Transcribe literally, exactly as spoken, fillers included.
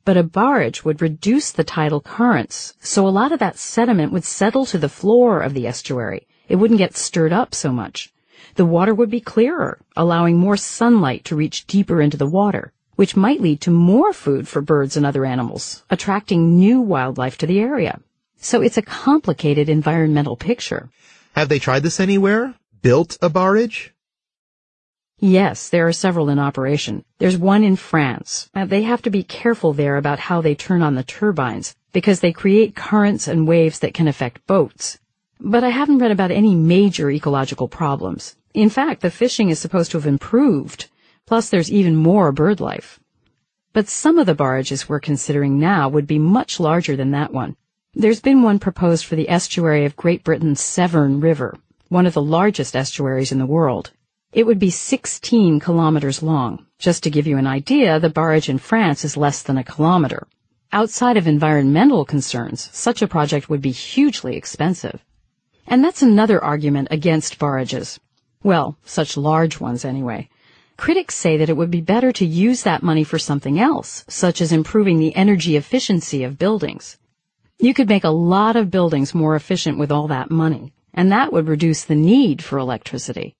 But a barge would reduce the tidal currents, so a lot of that sediment would settle to the floor of the estuary. It wouldn't get stirred up so much. The water would be clearer, allowing more sunlight to reach deeper into the water, which might lead to more food for birds and other animals, attracting new wildlife to the area. So it's a complicated environmental picture. Have they tried this anywhere? Built a barge? Yes, there are several in operation. There's one in France. Uh, they have to be careful there about how they turn on the turbines, because they create currents and waves that can affect boats. But I haven't read about any major ecological problems. In fact, the fishing is supposed to have improved. Plus, there's even more bird life. But some of the barges we're considering now would be much larger than that one. There's been one proposed for the estuary of Great Britain's Severn River, one of the largest estuaries in the world. It would be sixteen kilometers long. Just to give you an idea, the barge in France is less than a kilometer. Outside of environmental concerns, such a project would be hugely expensive. And that's another argument against barges. Well, such large ones anyway. Critics say that it would be better to use that money for something else, such as improving the energy efficiency of buildings. You could make a lot of buildings more efficient with all that money, and that would reduce the need for electricity.